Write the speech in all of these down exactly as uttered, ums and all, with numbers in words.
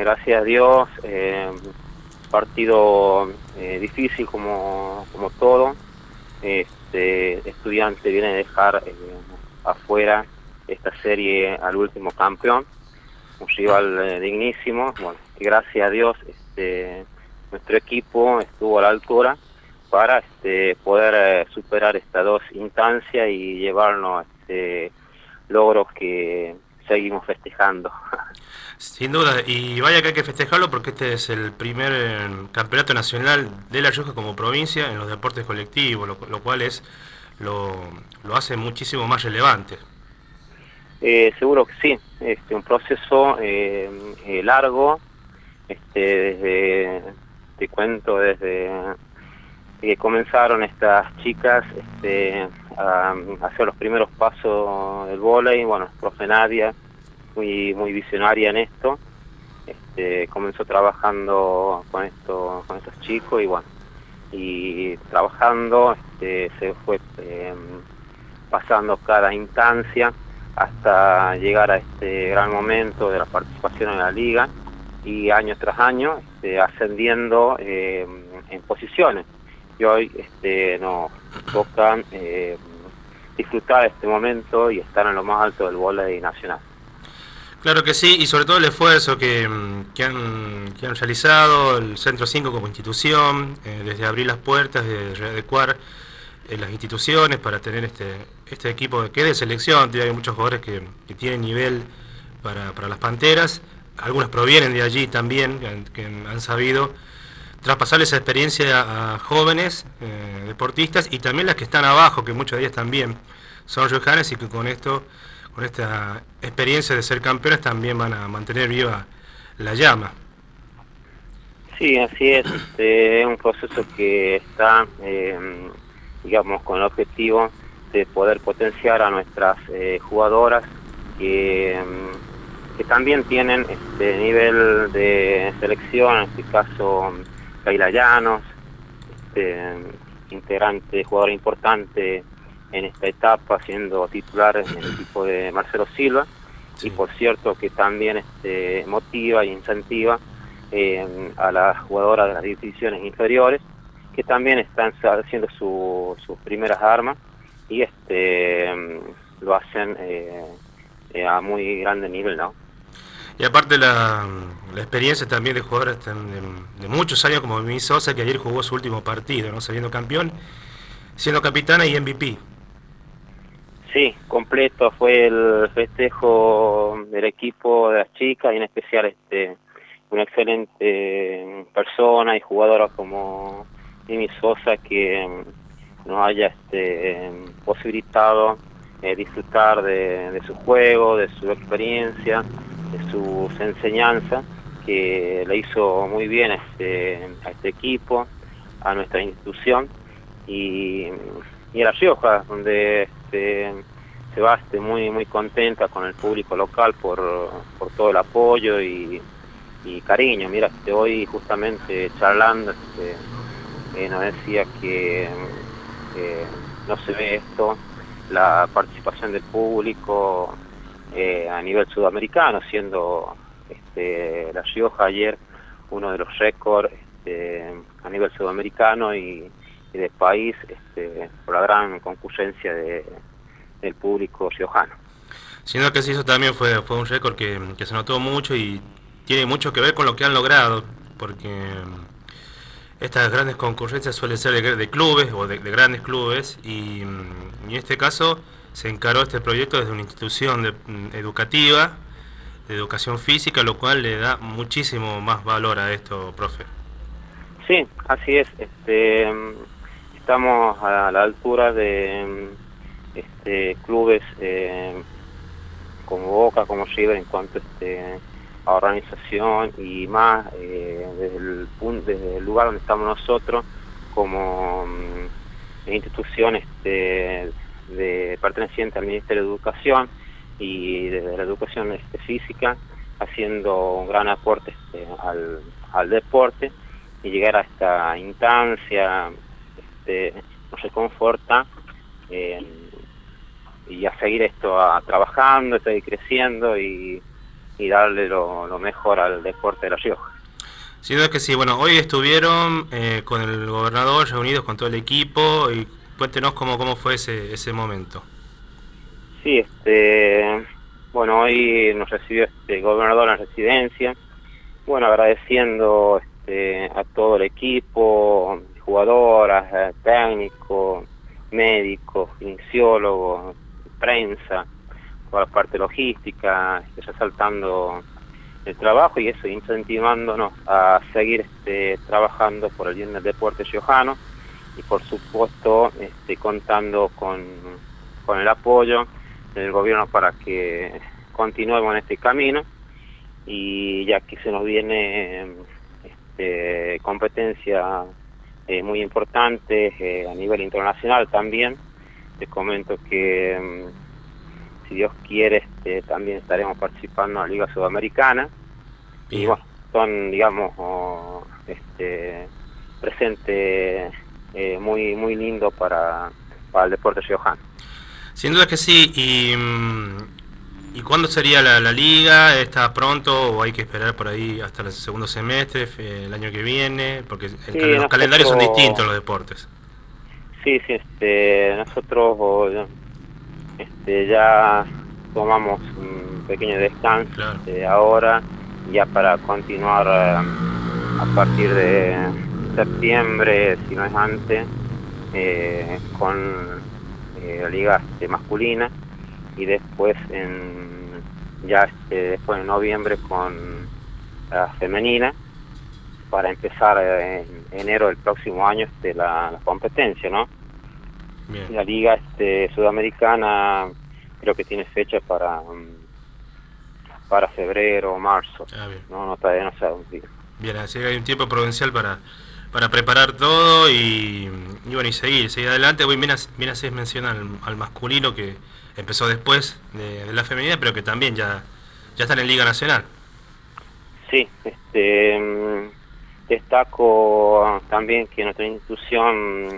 gracias a Dios, eh, partido eh, difícil como, como todo. Este estudiante viene a dejar eh, afuera esta serie al último campeón, un rival eh, dignísimo. Bueno, y gracias a Dios este, nuestro equipo estuvo a la altura para este, poder eh, superar estas dos instancias y llevarnos a este, logros que seguimos festejando. Sin duda, y vaya que hay que festejarlo porque este es el primer eh, campeonato nacional de La Rioja como provincia en los deportes colectivos, lo, lo cual es lo, lo hace muchísimo más relevante. Eh, seguro que sí, este, un proceso eh, eh, largo, este, desde, te cuento, desde que comenzaron estas chicas este, a, a hacer los primeros pasos del vóley. Bueno, profe Nadia, muy muy visionaria en esto, este, comenzó trabajando con esto con estos chicos y bueno, y trabajando este, se fue eh, pasando cada instancia hasta llegar a este gran momento de la participación en la liga y año tras año este, ascendiendo eh, en posiciones. Y hoy este, nos toca eh, disfrutar de este momento y estar en lo más alto del vóley nacional. Claro que sí, y sobre todo el esfuerzo que, que, han, que han realizado el Centro cinco como institución, eh, desde abrir las puertas, de readecuar eh, las instituciones para tener este este equipo que es de selección. Hay muchos jugadores que, que tienen nivel para, para las Panteras, algunos provienen de allí también, que, que han sabido traspasar esa experiencia a, a jóvenes eh, deportistas y también las que están abajo, que muchos de ellas también son riojanas y que con esto, con esta experiencia de ser campeones también van a mantener viva la llama. Sí, así es, este, es un proceso que está, eh, digamos, con el objetivo de poder potenciar a nuestras eh, jugadoras que, que también tienen este nivel de selección, en este caso Kayla Llanos, este, integrante, jugadora importante en esta etapa, siendo titular en el equipo de Marcelo Silva, sí. Y por cierto que también este, motiva e incentiva eh, a las jugadoras de las divisiones inferiores, que también están haciendo su, sus primeras armas, y este lo hacen eh, eh, a muy grande nivel, ¿no? Y aparte la, la experiencia también de jugadores de, de muchos años como Mimi Sosa, que ayer jugó su último partido, ¿no? Saliendo campeón, siendo capitana y M V P. Sí, completo fue el festejo del equipo de las chicas, y en especial este una excelente persona y jugadora como Mimi Sosa, que nos haya este, posibilitado eh, disfrutar de, de su juego, de su experiencia, de sus enseñanzas, que le hizo muy bien a este, a este equipo, a nuestra institución y, y a La Rioja, donde este, se va este, muy muy contenta con el público local por, por todo el apoyo y, y cariño. Mira, este, hoy justamente charlando este, eh, nos decía que eh, no se ve esto, la participación del público eh, a nivel sudamericano, siendo este, La Rioja ayer uno de los récords este, a nivel sudamericano y, y del país, este, por la gran concurrencia de, del público riojano. Siendo que eso también fue, fue un récord que, que se notó mucho y tiene mucho que ver con lo que han logrado, porque estas grandes concurrencias suelen ser de, de clubes o de, de grandes clubes y, y en este caso se encaró este proyecto desde una institución de, educativa, de educación física, lo cual le da muchísimo más valor a esto, profe. Sí, así es. Este, estamos a la altura de este, clubes eh, como Boca, como River en cuanto este, a organización y más eh, desde, el punto, desde el lugar donde estamos nosotros como um, institución este, de perteneciente al Ministerio de Educación y desde la educación este, física, haciendo un gran aporte este, al, al deporte, y llegar a esta instancia este, nos reconforta eh, y a seguir esto a, trabajando, a seguir creciendo y y darle lo, lo mejor al deporte de La Rioja. Sin duda que sí. Bueno, hoy estuvieron eh, con el gobernador reunidos con todo el equipo y cuéntenos cómo, cómo fue ese, ese momento. Sí, este, bueno, hoy nos recibió este el gobernador en residencia, bueno, agradeciendo este, a todo el equipo, jugadoras, técnicos, médicos, kinesiólogos, prensa, toda la parte logística, este, resaltando el trabajo y eso, incentivándonos a seguir este, trabajando por el bien del deporte riojano y por supuesto este, contando con, con el apoyo del gobierno para que continuemos en este camino, y ya que se nos viene este, competencia eh, muy importante eh, a nivel internacional también. Te comento que si Dios quiere este, también estaremos participando en la Liga Sudamericana. Bien. Y bueno, son digamos oh, este presente eh, muy muy lindo para, para el deporte riojano. Sin duda que sí. ¿Y, y cuándo sería la, la liga? ¿Está pronto o hay que esperar por ahí hasta el segundo semestre, el año que viene? Porque el, sí, los nosotros, calendarios son distintos los deportes. Sí, sí, este, nosotros este, ya tomamos un pequeño descanso claro. este, ahora, ya para continuar eh, a partir de septiembre, si no es antes, eh, con eh, la liga este, masculina, y después en ya este, después en noviembre con la femenina, para empezar en enero del próximo año este, la, la competencia, ¿no? Bien. La liga este, sudamericana creo que tiene fecha para para febrero o marzo. Ah, bien. No, no todavía no sabe un día. Bien, así que hay un tiempo prudencial para para preparar todo y, y bueno, y seguir, seguir adelante. Hoy bien, bien así menciona al, al masculino que empezó después de, de la femenina, pero que también ya ya está en Liga Nacional. Sí, este destaco también que nuestra institución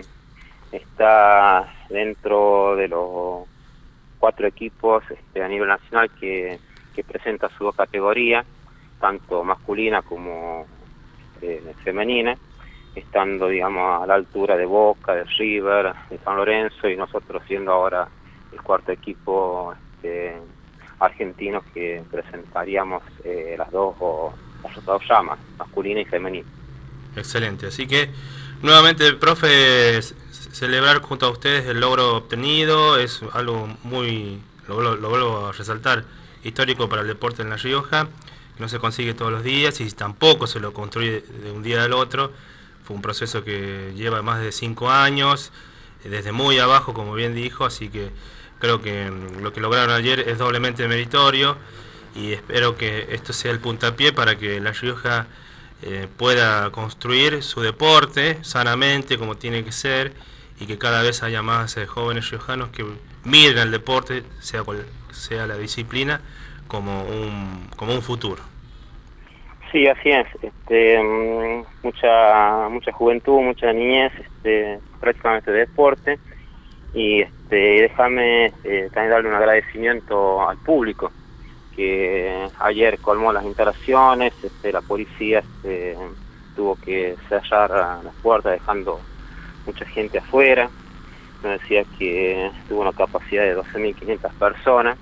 está dentro de los cuatro equipos este, a nivel nacional que, que presenta su categoría, tanto masculina como eh, femenina, estando digamos a la altura de Boca, de River, de San Lorenzo, y nosotros siendo ahora el cuarto equipo este, argentino que presentaríamos eh, las dos o las dos llamas, masculina y femenina. Excelente, así que nuevamente, profe, celebrar junto a ustedes el logro obtenido es algo muy, lo, lo, lo vuelvo a resaltar, histórico para el deporte en La Rioja, que no se consigue todos los días y tampoco se lo construye de un día al otro. Fue un proceso que lleva más de cinco años, desde muy abajo, como bien dijo, así que creo que lo que lograron ayer es doblemente meritorio y espero que esto sea el puntapié para que La Rioja eh, pueda construir su deporte sanamente, como tiene que ser, y que cada vez haya más eh, jóvenes riojanos que miren al deporte, sea cual sea la disciplina, como un como un futuro. Sí, así es. Este, mucha mucha juventud, mucha niñez, este, prácticamente de deporte, y este, déjame eh, también darle un agradecimiento al público que ayer colmó las instalaciones. Este, la policía este, tuvo que cerrar las puertas dejando mucha gente afuera. Nos decía que tuvo una capacidad de doce mil quinientas personas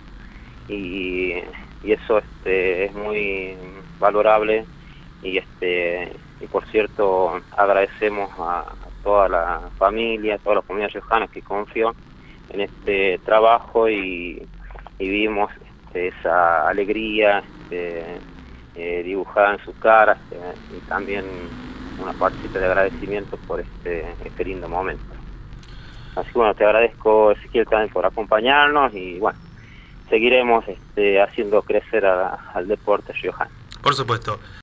y, y eso este, es muy valorable, y este y por cierto agradecemos a, a toda la familia, a toda la comunidad riojana que confió en este trabajo, y, y vimos este, esa alegría este, eh, dibujada en sus caras, eh, y también una partita de agradecimiento por este, este lindo momento. Así que bueno, te agradezco, Ezequiel, también por acompañarnos, y bueno, seguiremos este, haciendo crecer a, al deporte riojano. Por supuesto.